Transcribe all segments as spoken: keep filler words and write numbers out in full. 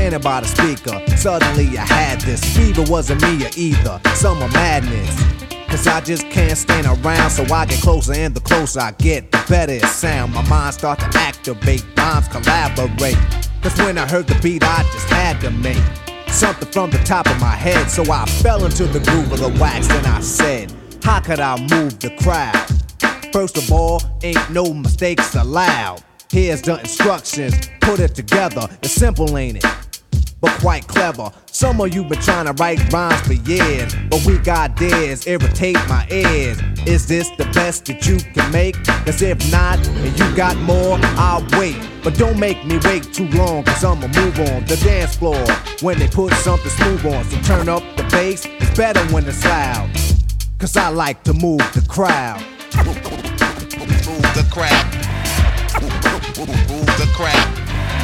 standing by the speaker. Suddenly I had this fever, wasn't me or either. Summer madness. Cause I just can't stand around, so I get closer, and the closer I get, the better it sound. My mind start to activate, rhymes collaborate. Cause when I heard the beat, I just had to make something from the top of my head. So I fell into the groove of the wax, and I said, how could I move the crowd? First of all, ain't no mistakes allowed. Here's the instructions, put it together. It's simple, ain't it? But quite clever. Some of you been trying to write rhymes for years, but we got dares, irritate my ears. Is this the best that you can make? Cause if not, and you got more, I'll wait. But don't make me wait too long, cause I'ma move on the dance floor when they put something smooth on. So turn up the bass, it's better when it's loud. Cause I like to move the crowd. Move the crowd. Move the crowd.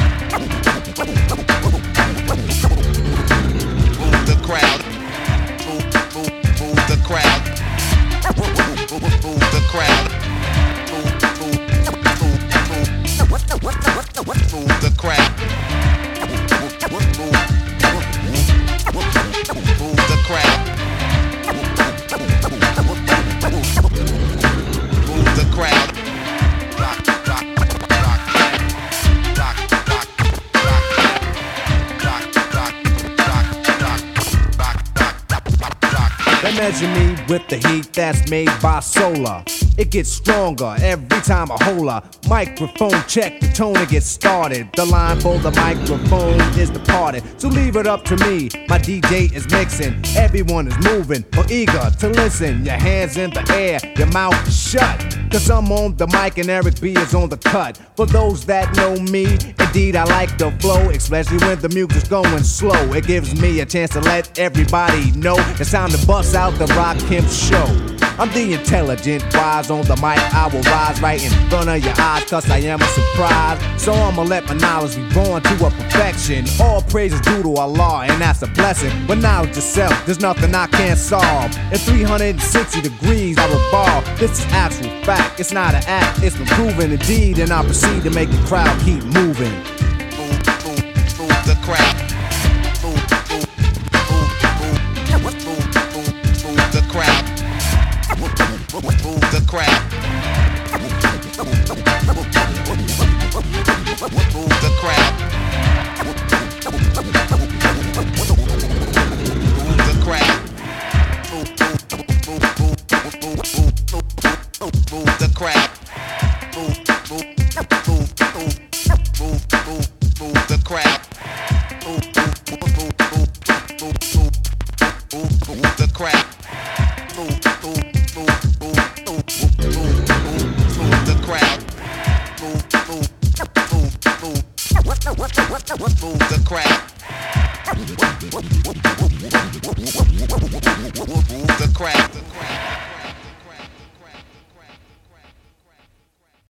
Move the crowd. Move, move, move the crowd. Move, move the crowd. Move, move, move, move, move the crowd. Move, move, move the crowd. Move the crowd. Rock, rock, rock, rock, rock, rock, rock, rock, rock, rock, rock, rock. They measure me with the heat that's made by solar. It gets stronger every time I hold a microphone check. The tone it gets started. The line for the microphone is departed. So leave it up to me. My D J is mixing. Everyone is moving or eager to listen. Your hands in the air, your mouth shut. Cause I'm on the mic and Eric B is on the cut. For those that know me, indeed I like the flow, especially when the music's going slow. It gives me a chance to let everybody know it's time to bust out the Rakim show. I'm the intelligent, wise on the mic. I will rise right in front of your eyes, cause I am a surprise. So I'ma let my knowledge be born to a perfection. All praise is due to Allah, and that's a blessing. But knowledge itself, there's nothing I can't solve. In three hundred sixty degrees, I revolve. This is actual fact, it's not an act, it's been proven indeed. And I proceed to make the crowd keep moving. Move, move, move the crowd. Move, move, move, move, move, move, move the crowd. Move the crowd. Move the crowd. Move the crowd. Move, move, move, move, move, move the crowd. Move, move, move, move, move, move, move the crowd. Move, move, move, move, move, move, move the crowd. Move, move, move, move, move, move, move the crowd. Move, move, move, move, move the crowd. Move the crowd.